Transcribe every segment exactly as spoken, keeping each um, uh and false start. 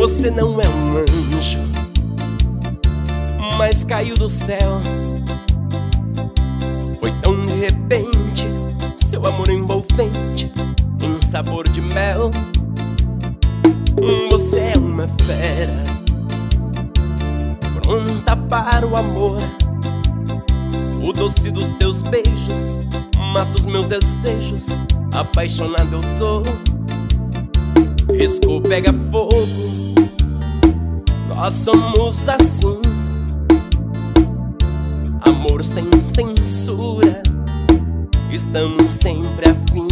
Você não é um anjo, mas caiu do céu. Foi tão de repente, seu amor envolvente, em sabor de mel. Você é uma fera, pronta para o amor. O doce dos teus beijos mata os meus desejos. Apaixonado eu tô. Risco pega fogo, nós somos assim. Amor sem censura, estamos sempre afim.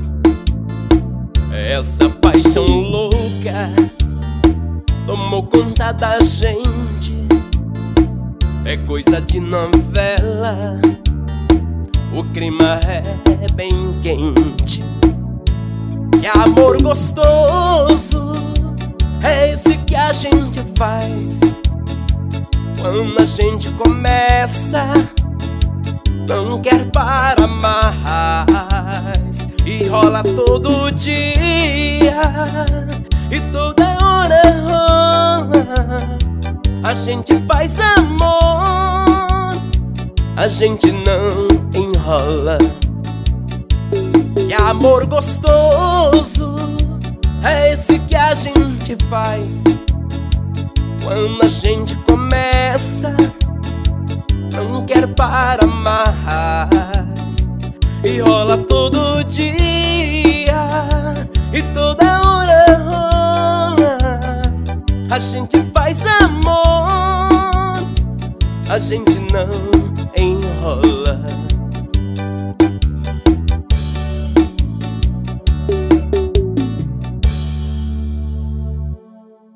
Essa paixão louca tomou conta da gente. É coisa de novela, o clima é bem quente. E amor gostoso é esse que a gente faz quando a gente começa, não quer parar mais. E rola todo dia e toda hora rola. A gente faz amor, a gente não enrola. E amor gostoso é esse que a gente faz quando a gente começa, não quer parar mais. E rola todo dia e toda hora rola. A gente faz amor, a gente não enrola.